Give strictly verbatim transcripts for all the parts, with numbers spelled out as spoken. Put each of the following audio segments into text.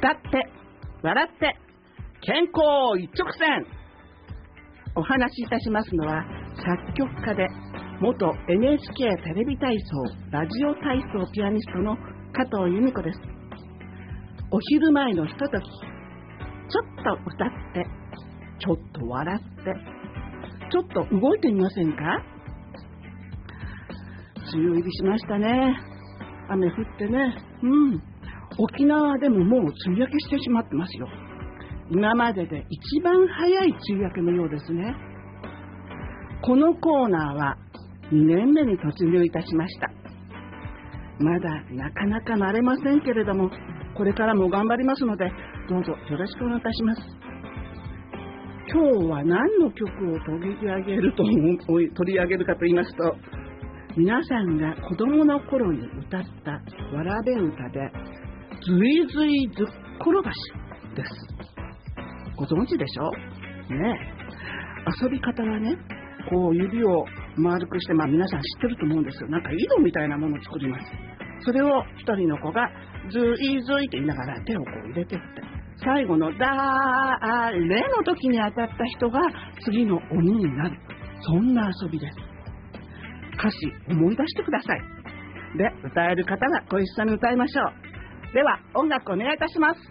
歌って笑って健康一直線。お話しいたしますのは作曲家で元 エヌエイチケー テレビ体操ラジオ体操ピアニストの加藤由美子です。お昼前のひととき、ちょっと歌ってちょっと笑ってちょっと動いてみませんか？梅雨入りしましたね。雨降ってね、うん沖縄でももう梅雨明けしてしまってますよ。今までで一番早い梅雨明けのようですね。このコーナーはにねんめに突入いたしました。まだなかなか慣れませんけれども、これからも頑張りますので、どうぞよろしくお願いいたします。今日は何の曲を取り上げると取り上げるかと言いますと、皆さんが子供の頃に歌ったわらべ歌でずいずいずっころばしです。ご存知でしょねえ。遊び方はね、こう指を丸くして、まあ皆さん知ってると思うんですよ。なんか井戸みたいなものを作ります。それを一人の子がずいずいって言いながら手をこう入れてって、最後のだーれの時に当たった人が次の鬼になる、そんな遊びです。歌詞思い出してください。で、歌える方はご一緒に歌いましょう。では音楽お願いいたします。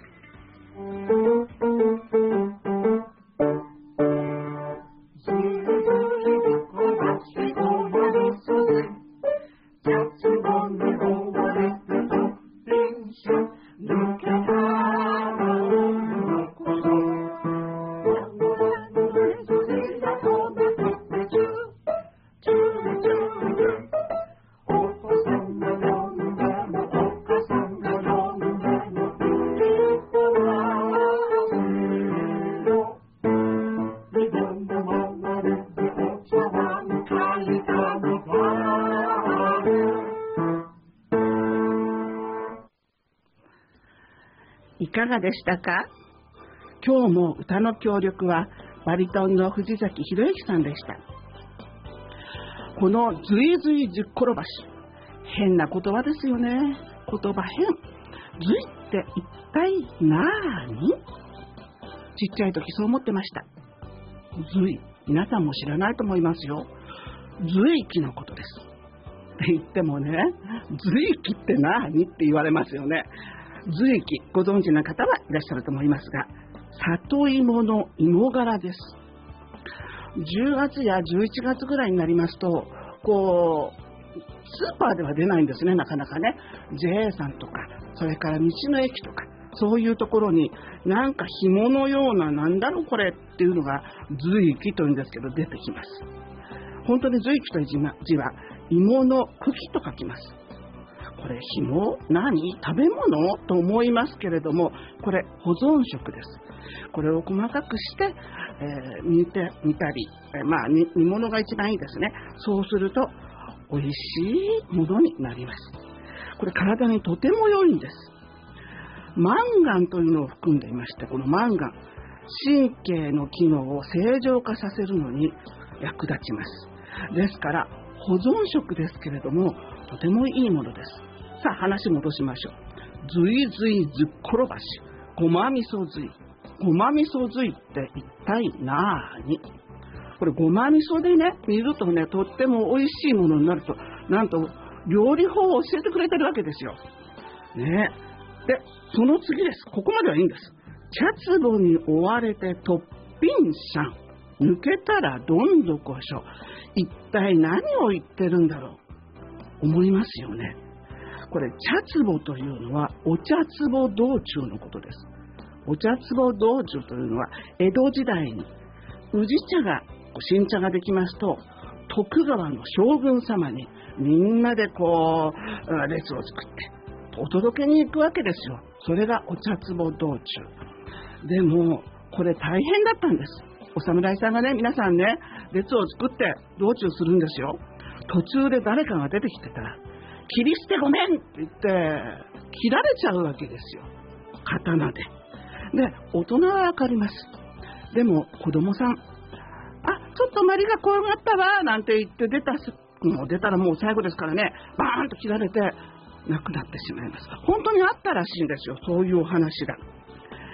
いかがでしたか？今日も歌の協力はバリトンの藤崎博之さんでした。このずいずいずっころばし、変な言葉ですよね。言葉変。ずいって一体なーに？ちっちゃい時そう思ってました。ずい、皆さんも知らないと思いますよ。随記のことです。って言ってもね、随記ってなーにって言われますよね。随記、ご存知の方はいらっしゃると思いますが、里芋の芋柄です。じゅうがつやじゅういちがつぐらいになりますと、こうスーパーでは出ないんですね、なかなかね。 ジェイエー さんとか、それから道の駅とか、そういうところになんか紐のような、なんだろうこれっていうのが随記というんですけど出てきます。本当に随記という字は芋の茎と書きます。これ紐何？食べ物と思いますけれども、これ保存食です。これを細かくして、えー、煮て煮たり、えー、まあ煮物が一番いいですね。そうすると美味しいものになります。これ体にとても良いんです。マンガンというのを含んでいまして、このマンガン、神経の機能を正常化させるのに役立ちます。ですから保存食ですけれども、とてもいいものです。さあ話戻しましょう。ずいずいずっころばし、ごまみそずい。ごまみそずいって一体なーに？これごまみそでね、煮るとね、とっても美味しいものになると、なんと料理法を教えてくれてるわけですよ。ね。で、その次です。ここまではいいんです。茶壺に追われてとっぴんしゃん。抜けたらどんどこしょ。一体何を言ってるんだろう。思いますよね。これ茶壺というのはお茶壺道中のことです。お茶壺道中というのは江戸時代に宇治茶が新茶ができますと、徳川の将軍様にみんなでこう列を作ってお届けに行くわけですよ。それがお茶壺道中でも、これ大変だったんです。お侍さんがね、皆さんね、列を作って道中するんですよ。途中で誰かが出てきてたら、切り捨てごめんって言って切られちゃうわけですよ、刀で。で、大人はわかります。でも子供さん、あ、ちょっとまりが転がったわなんて言って出たもう出たらもう最後ですからね、バーンと切られて亡くなってしまいます。本当にあったらしいんですよ、そういうお話が。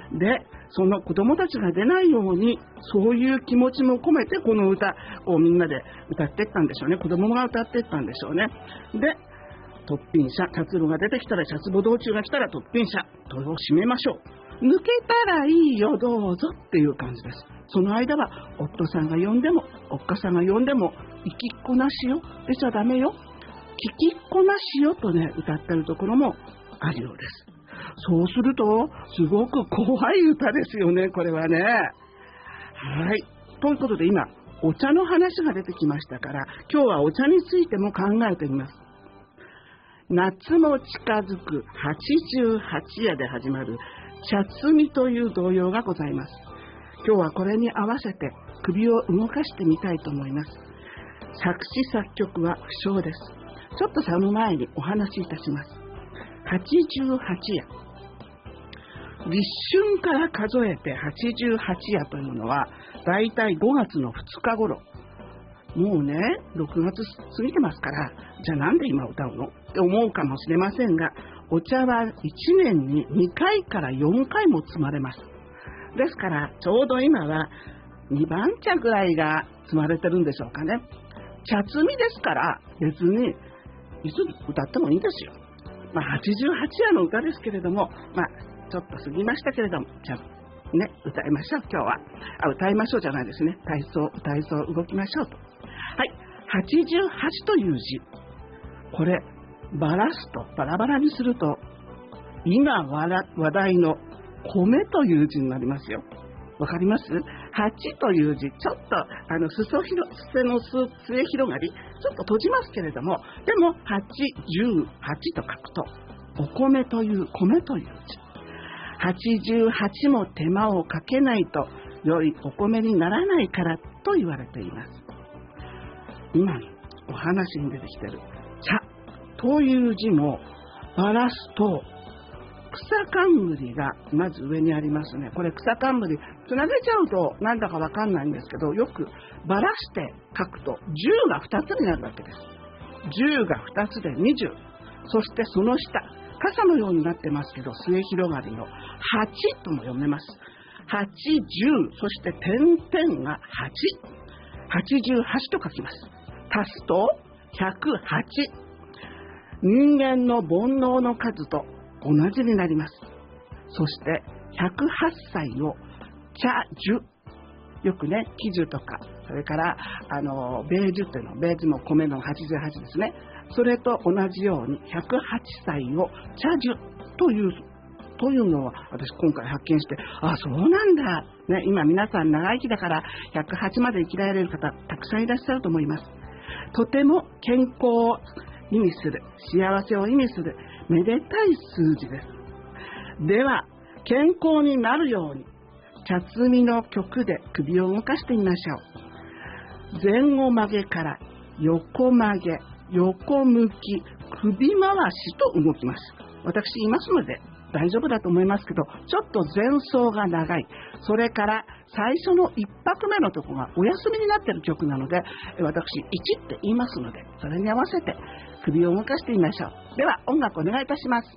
で、その子供たちが出ないように、そういう気持ちも込めてこの歌をみんなで歌っていったんでしょうね。子供が歌っていったんでしょうね。で、突品者、茶壺が出てきたら、茶壺道中が来たら突品者、戸を閉めましょう。抜けたらいいよ、どうぞっていう感じです。その間は、夫さんが呼んでも、おっかさんが呼んでも、行きっこなしよ、出ちゃダメよ、聞きっこなしよとね、歌ってるところもあるようです。そうすると、すごく怖い歌ですよね、これはね。はい。ということで今、お茶の話が出てきましたから、今日はお茶についても考えてみます。夏も近づく八十八夜で始まる茶摘みという童謡がございます。今日はこれに合わせて首を動かしてみたいと思います。作詞作曲は不詳です。ちょっとその前にお話しいたします。八十八夜。立春から数えて八十八夜というのは、だいたいごがつのふつか頃。もうね、ろくがつ過ぎてますから、じゃあなんで今歌うのって思うかもしれませんが、お茶はいちねんににかいからよんかいも摘まれます。ですから、ちょうど今はにばん茶ぐらいが摘まれてるんでしょうかね。茶摘みですから、別にいつ歌ってもいいんですよ。まあ、はちじゅうはち夜の歌ですけれども、まあ、ちょっと過ぎましたけれども、じゃあね、歌いましょう、今日は。あ、歌いましょうじゃないですね。体操、体操動きましょうと。はい。はちじゅうはちという字。これ、ばらすと、バラバラにすると、今話題の米という字になりますよ。わかります？はちという字、ちょっと、あの、裾広、裾の末広がり、ちょっと閉じますけれども、でも、はちじゅうはちと書くと、お米という、米という字。はちじゅうはちも手間をかけないと、良いお米にならないからと言われています。今のお話に出てきている茶という字もばらすと、草冠がまず上にありますね。これ草冠つなげちゃうとなんだかわかんないんですけど、よくばらして書くとじゅうがふたつになるわけです。じゅうがふたつでにじゅう、そしてその下、傘のようになってますけど、末広がりのはちとも読めます。はちじゅう、そして点々がはち、はちじゅうはちと書きます。足すとひゃくはち。人間の煩悩の数と同じになります。そしてひゃくはっさいを茶樹、よくね、喜寿とか、それからあの米寿っていうの、米寿も米のはちじゅうはちですね。それと同じようにひゃくはちさいを茶樹というというのを私今回発見して、あ、そうなんだ、ね、今皆さん長生きだからひゃくはちまで生きられる方たくさんいらっしゃると思います。とても健康を意味する、幸せを意味するめでたい数字です。では健康になるように茶摘みの曲で首を動かしてみましょう。前後曲げから横曲げ、横向き、首回しと動きます。私言いますので大丈夫だと思いますけど、ちょっと前奏が長い。それから最初の一拍目のところがお休みになっている曲なので、私いちって言いますので、それに合わせて首を動かしてみましょう。では音楽お願いいたします。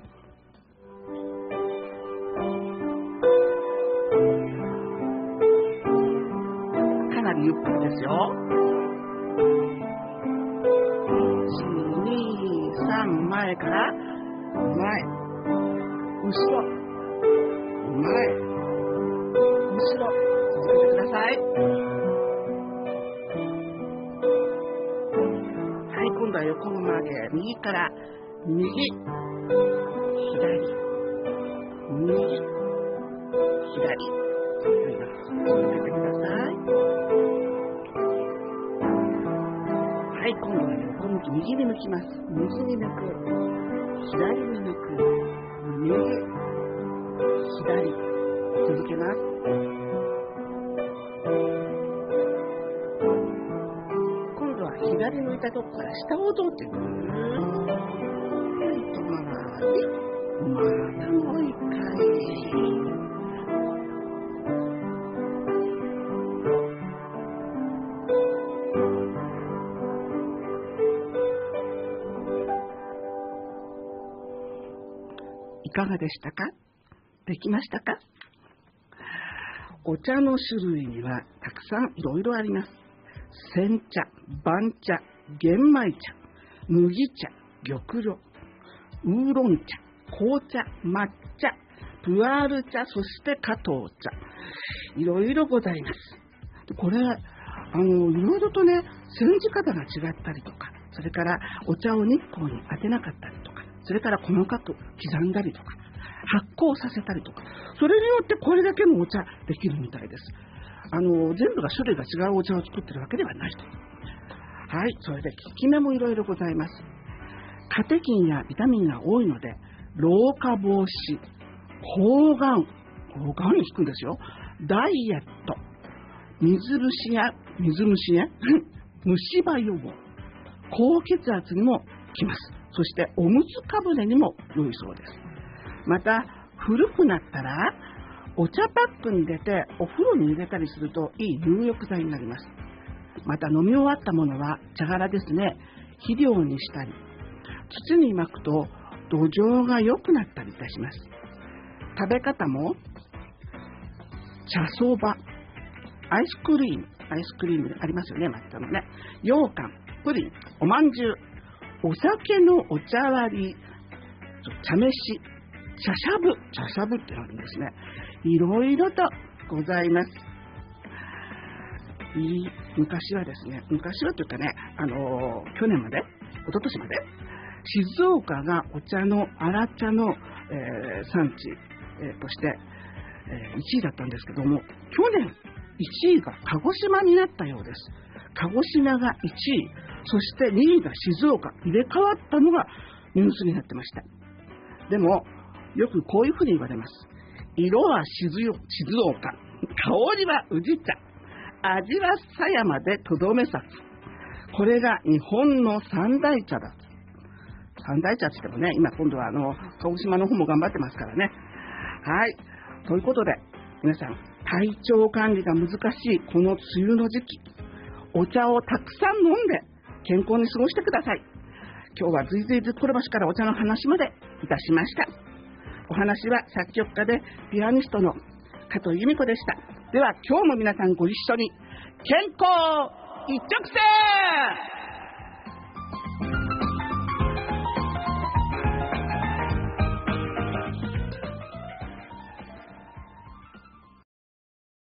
かなりゆっくりですよ。いち、に、さん、前から前、後ろ、前、後ろ、続けてください。はい、今度は横曲げ、右から右、左、右、左、続けてください。はい、今度は横向き、右に向きます。右に向く、左に向く、右、左、続けます。今度は左向いたとこから下を通ってぐーっと回り、またもう一回。いかがでしたか？できましたか？ お茶の種類にはたくさんいろいろあります。煎茶、番茶、玄米茶、麦茶、玉露、ウーロン茶、紅茶、抹茶、プアール茶、そして加糖茶、いろいろございます。これあのいろいろとね、煎じ方が違ったりとか、それからお茶を日光に当てなかったりとか、それから細かく刻んだりとか、発酵させたりとか、それによってこれだけのお茶できるみたいです。あの全部が種類が違うお茶を作ってるわけではないと。はい、それで効き目もいろいろございます。カテキンやビタミンが多いので、老化防止、抗がん、抗がんに効くんですよ。ダイエット、水虫や水虫や虫歯予防、高血圧にも効きます。そしておむつかぶれにも良いそうです。また古くなったらお茶パックに入れてお風呂に入れたりするといい入浴剤になります。また飲み終わったものは茶殻ですね、肥料にしたり土にまくと土壌が良くなったりいたします。食べ方も茶そば、アイスクリーム、アイスクリームありますよね、抹茶のね、羊羹、プリン、おまんじゅう、お酒のお茶割り、茶飯、茶しゃぶ、茶しゃぶってあるんですね。いろいろとございます。いい昔はですね、昔はというかね、あのー、去年まで、一昨年まで、静岡がお茶の、荒茶の、えー、産地、えー、として、えー、いちいだったんですけども、去年いちいが鹿児島になったようです。鹿児島がいちい、そしてにいが静岡、入れ替わったのがニュースになってました。でもよくこういうふうに言われます。色は静岡、香りは宇治茶、味は狭山でとどめさつ。これが日本の三大茶だ。三大茶って言ってもね、今今度はあの鹿児島の方も頑張ってますからね。はい、ということで皆さん、体調管理が難しいこの梅雨の時期、お茶をたくさん飲んで健康に過ごしてください。今日はずいずいずっころばしからお茶の話までいたしました。お話は作曲家でピアニストの加藤由美子でした。では今日も皆さんご一緒に健康一直線。